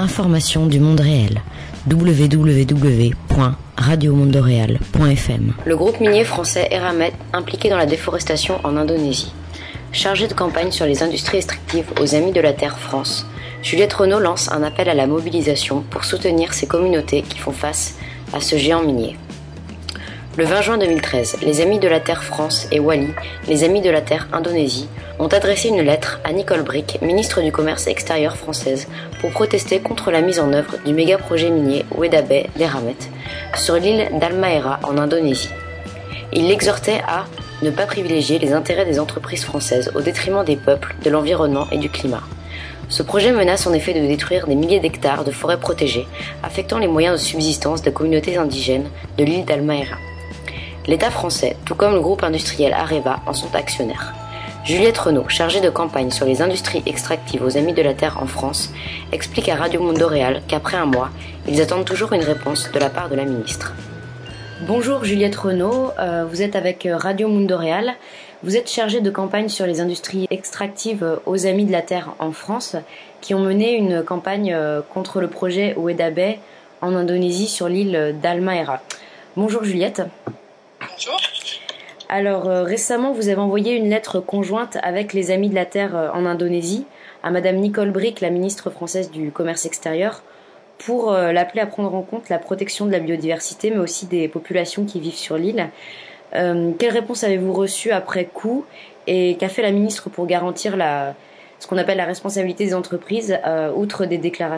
information du monde réel. www.radiomondereal.fm. Le groupe minier français Eramet, impliqué dans la déforestation en Indonésie. Chargé de campagne sur les industries extractives aux Amis de la Terre France, Juliette Renaud lance un appel à la mobilisation pour soutenir ces communautés qui font face à ce géant minier. Le 20 juin 2013, les Amis de la Terre France et Wali, les Amis de la Terre Indonésie, ont adressé une lettre à Nicole Bricq, ministre du Commerce extérieur française, pour protester contre la mise en œuvre du méga-projet minier Weda Bay d'Eramet sur l'île d'Halmahera en Indonésie. Il l'exhortait à ne pas privilégier les intérêts des entreprises françaises au détriment des peuples, de l'environnement et du climat. Ce projet menace en effet de détruire des milliers d'hectares de forêts protégées, affectant les moyens de subsistance des communautés indigènes de l'île d'Halmahera. L'État français, tout comme le groupe industriel Areva, en sont actionnaires. Juliette Renaud, chargée de campagne sur les industries extractives aux Amis de la Terre en France, explique à Radio Mondereal qu'après un mois, ils attendent toujours une réponse de la part de la ministre. Bonjour Juliette Renaud, vous êtes avec Radio Mondereal. Vous êtes chargée de campagne sur les industries extractives aux Amis de la Terre en France, qui ont mené une campagne contre le projet Weda Bay en Indonésie sur l'île d'Halmahera. Bonjour Juliette. Bonjour. Alors récemment, vous avez envoyé une lettre conjointe avec les Amis de la Terre en Indonésie à Madame Nicole Bricq, la ministre française du Commerce extérieur, pour l'appeler à prendre en compte la protection de la biodiversité, mais aussi des populations qui vivent sur l'île. Quelle réponse avez-vous reçue après coup et qu'a fait la ministre pour garantir ce qu'on appelle la responsabilité des entreprises, outre des déclarations ?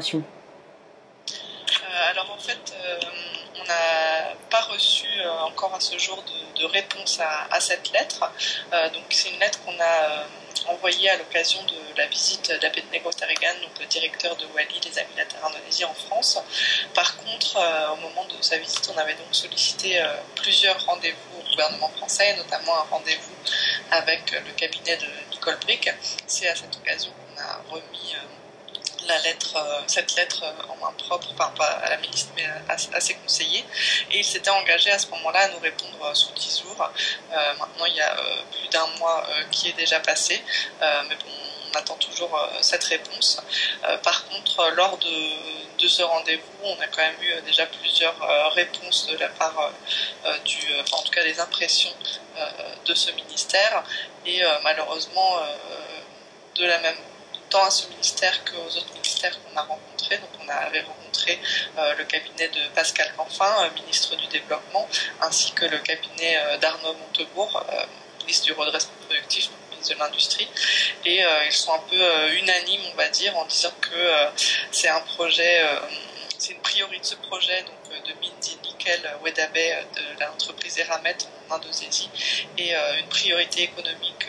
Alors en fait, on n'a pas reçu encore à ce jour de réponse à cette lettre. Donc c'est une lettre qu'on a envoyée à l'occasion de la visite d'Abednego Tarigan, donc le directeur de Wali, les Amis de la Terre Indonésie en France. Par contre, au moment de sa visite, on avait donc sollicité plusieurs rendez-vous au gouvernement français, notamment un rendez-vous avec le cabinet de Nicole Bricq. C'est à cette occasion qu'on a remis cette lettre en main propre, enfin pas à la ministre mais à ses conseillers, et il s'était engagé à ce moment-là à nous répondre sous 10 jours. Maintenant il y a plus d'un mois qui est déjà passé, mais bon, on attend toujours cette réponse. Par contre, lors de ce rendez-vous, on a quand même eu déjà plusieurs réponses de la part en tout cas des impressions de ce ministère, et malheureusement de la même tant à ce ministère qu'aux autres ministères qu'on a rencontrés. Donc on avait rencontré le cabinet de Pascal Canfin, ministre du Développement, ainsi que le cabinet d'Arnaud Montebourg, ministre du Redressement productif, donc ministre de l'Industrie. Et ils sont un peu unanimes, on va dire, en disant que c'est un projet, c'est une priorité de ce projet, donc de mine nickel Weda Bay de l'entreprise Eramet en Indonésie, et une priorité économique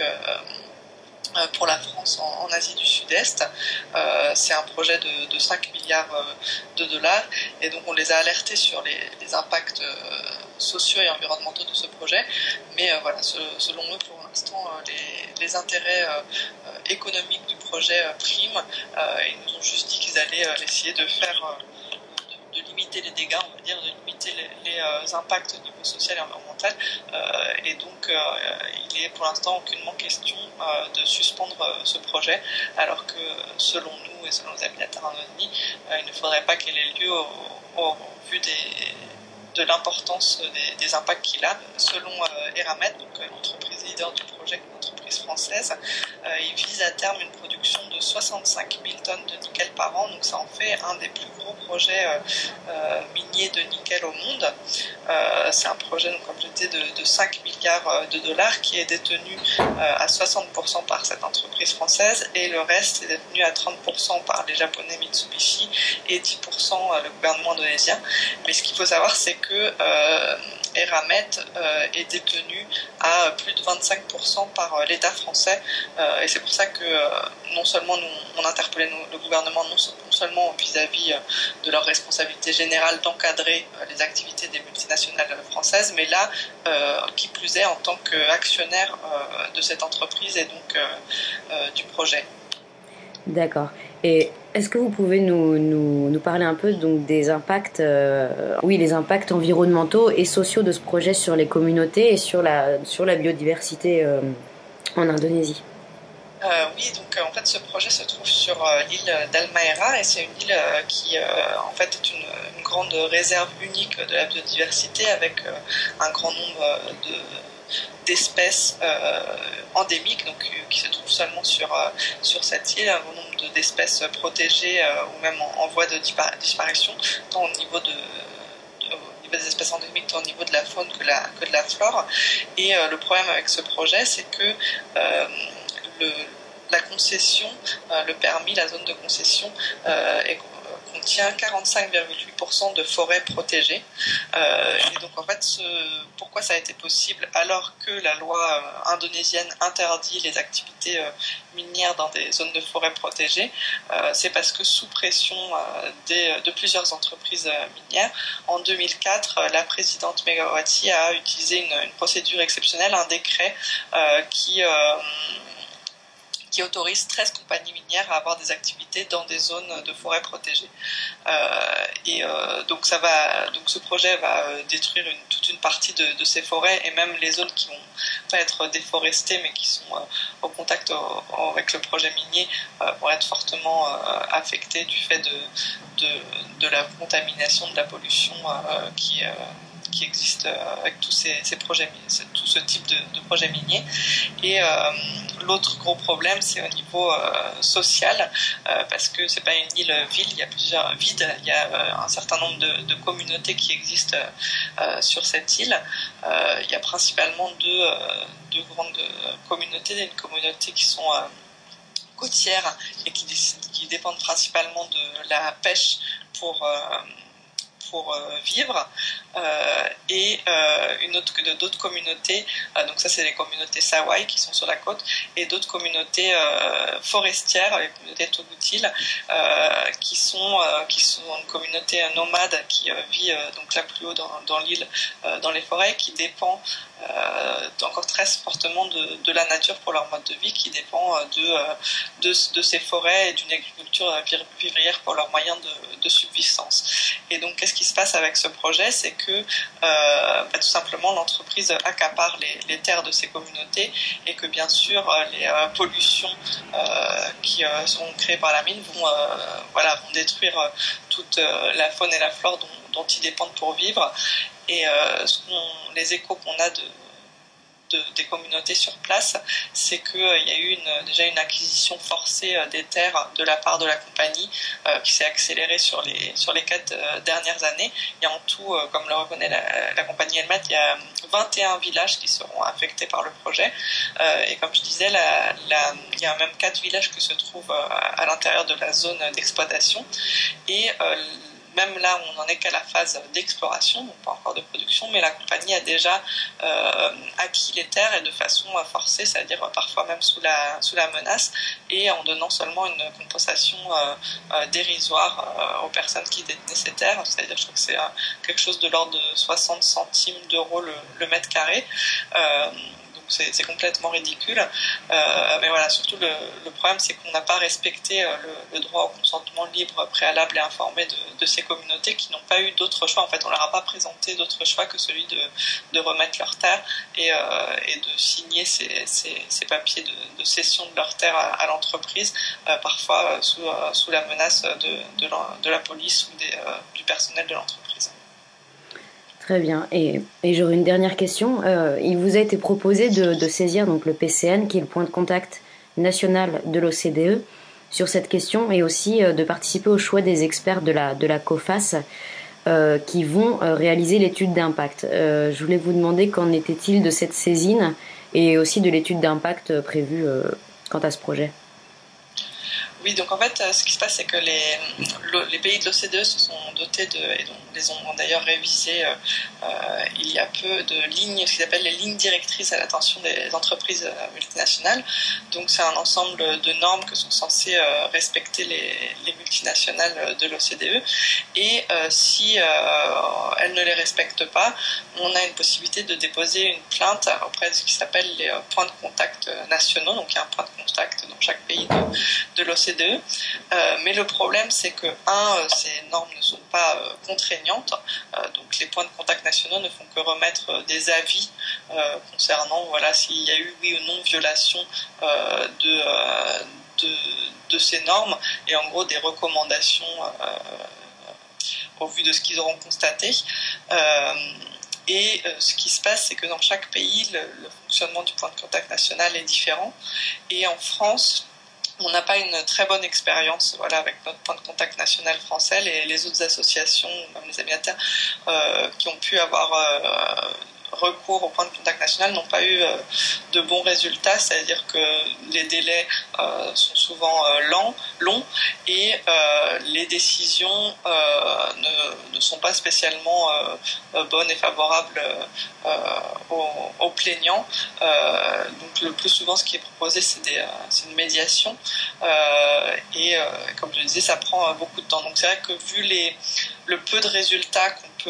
pour la France en Asie du Sud-Est. C'est un projet de 5 milliards de dollars, et donc on les a alertés sur les impacts sociaux et environnementaux de ce projet, mais voilà, selon eux, pour l'instant, les intérêts économiques du projet priment. Ils nous ont juste dit qu'ils allaient essayer de faire de limiter les dégâts, on va dire, de limiter les impacts au niveau social et environnemental, et donc il est pour l'instant aucunement question de suspendre ce projet, alors que selon nous et selon les Amis de la Terre Indonésie, il ne faudrait pas qu'il ait lieu au vu de l'importance des impacts qu'il a. Selon Eramet, donc l'entreprise leader du projet, l'entreprise française, il vise à terme une production de 65 000 tonnes de nickel par an, donc ça en fait un des plus gros projets miniers de nickel au monde. C'est un projet, donc, comme je disais, de 5 milliards de dollars qui est détenu à 60% par cette entreprise française, et le reste est détenu à 30% par les japonais Mitsubishi et 10% le gouvernement indonésien. Mais ce qu'il faut savoir, c'est que Eramet est détenu à plus de 25% par l'État français, et c'est pour ça que non seulement nous on interpellait le gouvernement non seulement vis-à-vis de leur responsabilité générale d'encadrer les activités des multinationales françaises, mais là, qui plus est, en tant qu'actionnaire de cette entreprise et donc du projet. D'accord. Et est-ce que vous pouvez nous parler un peu donc des impacts, les impacts environnementaux et sociaux de ce projet sur les communautés et sur la biodiversité en Indonésie ? Oui, donc en fait ce projet se trouve sur l'île d'Halmahera et c'est une île qui en fait est une grande réserve unique de la biodiversité avec un grand nombre d'espèces endémiques donc, qui se trouvent seulement sur cette île, un grand nombre d'espèces protégées ou même en voie de disparition, tant au niveau des espèces endémiques, tant au niveau de la faune que de la flore. Et le problème avec ce projet, c'est que la concession, le permis, la zone de concession contient 45,8% de forêts protégées. Et donc en fait, pourquoi ça a été possible alors que la loi indonésienne interdit les activités minières dans des zones de forêt protégées, c'est parce que sous pression de plusieurs entreprises minières, en 2004, la présidente Megawati a utilisé une procédure exceptionnelle, un décret qui autorise 13 compagnies minières à avoir des activités dans des zones de forêt protégées. Donc ce projet va détruire toute une partie de ces forêts et même les zones qui vont pas être déforestées mais qui sont au contact avec le projet minier vont être fortement affectées du fait de la contamination, de la pollution qui existe avec tous ces projets, tout ce type de projets miniers. Et l'autre gros problème, c'est au niveau social, parce que c'est pas une île-ville, il y a plusieurs vides, il y a un certain nombre de communautés qui existent sur cette île. Il y a principalement deux grandes communautés, une communauté qui sont côtières et qui dépendent principalement de la pêche pour vivre, et d'autres communautés, donc ça c'est les communautés Sawai qui sont sur la côte, et d'autres communautés forestières, les communautés Tobutil, qui sont une communauté nomade qui vit donc là plus haut dans l'île, dans les forêts, qui dépend encore très fortement de la nature pour leur mode de vie, qui dépend de ces forêts et d'une agriculture vivrière pour leurs moyens de subsistance. Et donc qu'est-ce qui se passe avec ce projet, c'est que tout simplement l'entreprise accapare les terres de ces communautés et que bien sûr les pollutions qui seront créées par la mine vont détruire toute la faune et la flore dont ils dépendent pour vivre. Et les échos qu'on a des communautés sur place, c'est qu'il y a eu déjà une acquisition forcée des terres de la part de la compagnie qui s'est accélérée sur les 4 dernières années. Il y a en tout, comme le reconnaît la compagnie elle-même, il y a 21 villages qui seront affectés par le projet. Et comme je disais, il y a même 4 villages qui se trouvent à l'intérieur de la zone d'exploitation. Et même là, on n'en est qu'à la phase d'exploration, donc pas encore de production, mais la compagnie a déjà acquis les terres et de façon forcée, c'est-à-dire parfois même sous la menace, et en donnant seulement une compensation dérisoire aux personnes qui détenaient ces terres, c'est-à-dire je crois que c'est quelque chose de l'ordre de 60 centimes d'euros le mètre carré. C'est complètement ridicule. Mais voilà, surtout le problème, c'est qu'on n'a pas respecté le droit au consentement libre, préalable et informé de ces communautés qui n'ont pas eu d'autre choix. En fait, on leur a pas présenté d'autre choix que celui de remettre leurs terres et de signer ces papiers de cession de leurs terres à l'entreprise, parfois sous la menace de la police ou du personnel de l'entreprise. Très bien. Et j'aurais une dernière question. Il vous a été proposé de saisir donc le PCN, qui est le point de contact national de l'OCDE, sur cette question, et aussi de participer au choix des experts de la COFAS qui vont réaliser l'étude d'impact. Je voulais vous demander qu'en était-il de cette saisine et aussi de l'étude d'impact prévue quant à ce projet. Oui, donc en fait, ce qui se passe, c'est que les pays de l'OCDE se sont dotés et donc les ont d'ailleurs révisés il y a peu de lignes, ce qu'ils appellent les lignes directrices à l'attention des entreprises multinationales. Donc c'est un ensemble de normes que sont censées respecter les multinationales de l'OCDE. Et si elles ne les respectent pas, on a une possibilité de déposer une plainte auprès de ce qui s'appelle les points de contact nationaux. Donc il y a un point de contact dans chaque pays pays de l'OCDE. Mais le problème, c'est que, ces normes ne sont pas contraignantes, donc les points de contact nationaux ne font que remettre des avis concernant s'il y a eu oui ou non violation de ces normes, et en gros des recommandations au vu de ce qu'ils auront constaté. Ce qui se passe, c'est que dans chaque pays, le fonctionnement du point de contact national est différent. Et en France, on n'a pas une très bonne expérience avec notre point de contact national français. Les autres associations, même les Amis de la Terre, qui ont pu avoir recours au point de contact national n'ont pas eu de bons résultats, c'est-à-dire que les délais sont souvent longs et les décisions ne sont pas spécialement bonnes et favorables aux plaignants. Donc le plus souvent, ce qui est proposé, c'est une médiation et comme je le disais, ça prend beaucoup de temps. Donc c'est vrai que vu le peu de résultats qu'on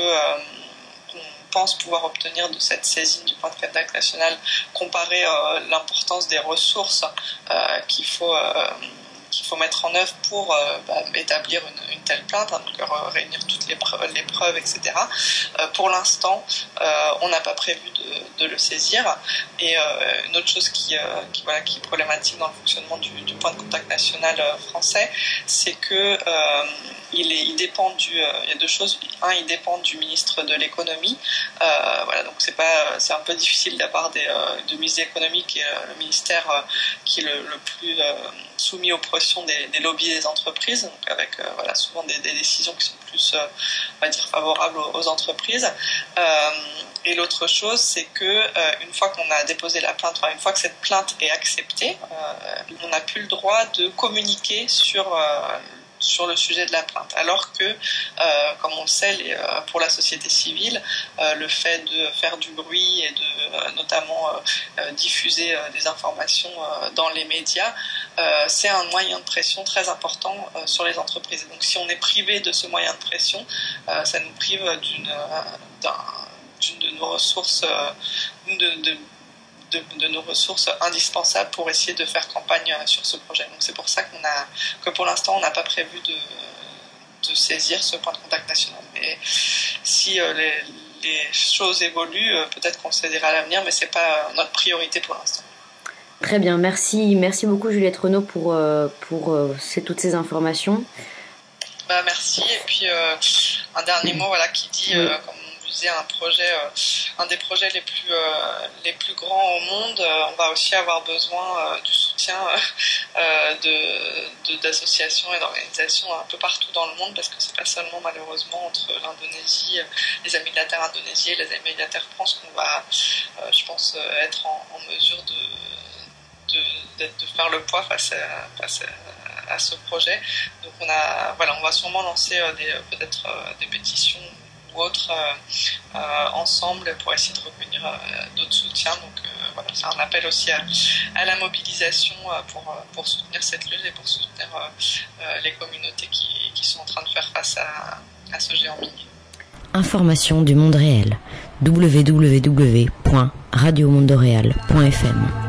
pense pouvoir obtenir de cette saisine du point de contact national, comparé l'importance des ressources qu'il faut mettre en œuvre pour établir une telle plainte, donc réunir toutes les preuves, etc. Pour l'instant, on n'a pas prévu de le saisir. Et une autre chose qui est problématique dans le fonctionnement du point de contact national français, c'est que il dépend il y a deux choses. Il dépend du ministre de l'économie. Donc c'est un peu difficile de la part du ministre de l'économie, qui est le ministère qui est le plus soumis aux pressions des lobbies des entreprises, donc avec souvent des décisions qui sont plus favorables aux entreprises. Et l'autre chose, c'est que une fois qu'on a déposé la plainte, une fois que cette plainte est acceptée, on n'a plus le droit de communiquer sur le sujet de la plainte. Alors que, comme on le sait, pour la société civile, le fait de faire du bruit et de notamment diffuser des informations dans les médias, c'est un moyen de pression très important sur les entreprises. Donc si on est privé de ce moyen de pression, ça nous prive d'une de nos ressources, de nos ressources indispensables pour essayer de faire campagne sur ce projet. Donc c'est pour ça que pour l'instant on n'a pas prévu de saisir ce point de contact national. Mais si les choses évoluent, peut-être qu'on le saisira à l'avenir, mais c'est pas notre priorité pour l'instant. Très bien, merci beaucoup Juliette Renaud pour toutes ces informations. Merci. Et puis un dernier mot qui dit, comme on disait, un des projets les plus grands au monde, on va aussi avoir besoin du soutien d'associations et d'organisations un peu partout dans le monde, parce que c'est pas seulement malheureusement entre l'Indonésie, les Amis de la Terre Indonésie et les Amis de la Terre France qu'on va, je pense, être en mesure de faire le poids face à ce projet. Donc on va sûrement lancer peut-être des pétitions ou autres ensemble pour essayer de recueillir d'autres soutiens. Donc c'est un appel aussi à la mobilisation pour soutenir cette lutte et pour soutenir les communautés qui sont en train de faire face à ce géant minier. Information du monde réel. www.radiomondereal.fm